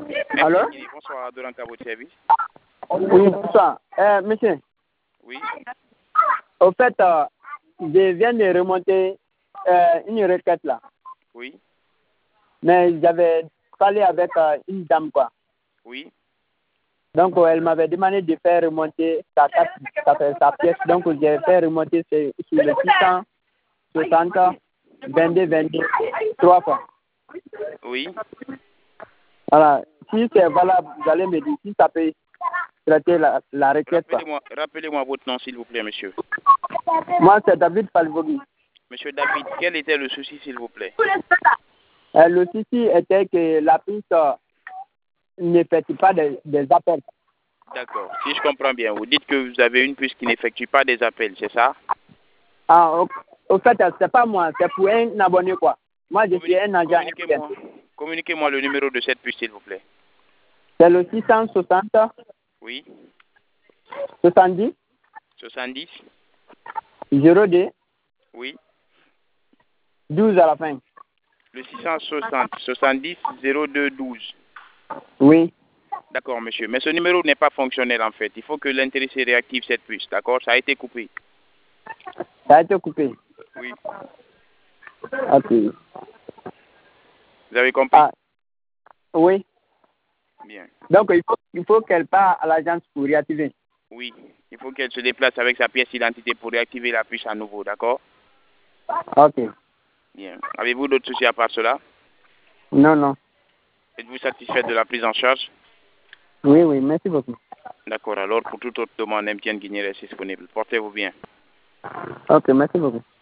Allô? Bonsoir, Doranka, à votre service. Oui, bonsoir. Monsieur, Oui, au fait, je viens de remonter une requête là. oui, Mais j'avais parlé avec une dame, quoi. oui. Donc, elle m'avait demandé de faire remonter sa pièce. Donc, j'ai fait remonter sur le 660 22 3 fois. Oui. Voilà. Si c'est valable, vous allez me dire si ça peut traiter la requête. Quoi. Rappelez-moi votre nom, s'il vous plaît, monsieur. Moi, c'est David Falvogui. Monsieur David, quel était le souci, s'il vous plaît? Le souci était que la piste n'effectue pas des appels. D'accord. Si je comprends bien, vous dites que vous avez une puce qui n'effectue pas des appels, c'est ça? Ah, au fait, c'est pas moi, c'est pour un abonné, quoi. Moi, je suis un agent. Communiquez-moi le numéro de cette puce, s'il vous plaît. C'est le 660 Oui. 70 70. 02 Oui. 12 à la fin. Le 660 70 02 12. Oui. D'accord, monsieur. Mais ce numéro n'est pas fonctionnel, en fait. Il faut que l'intéressé réactive cette puce, d'accord? Ça a été coupé. Ça a été coupé. Oui. Ok. Vous avez compris? Ah, oui. Bien. Donc, il faut qu'elle parte à l'agence pour réactiver. Oui. Il faut qu'elle se déplace avec sa pièce d'identité pour réactiver la puce à nouveau, d'accord? Ok. Bien. Avez-vous d'autres soucis à part cela? Non, non. Êtes-vous satisfait de la prise en charge? Oui, oui, merci beaucoup. D'accord. Alors, pour toute autre demande, MTN Guinée est disponible. Portez-vous bien. Ok, merci beaucoup.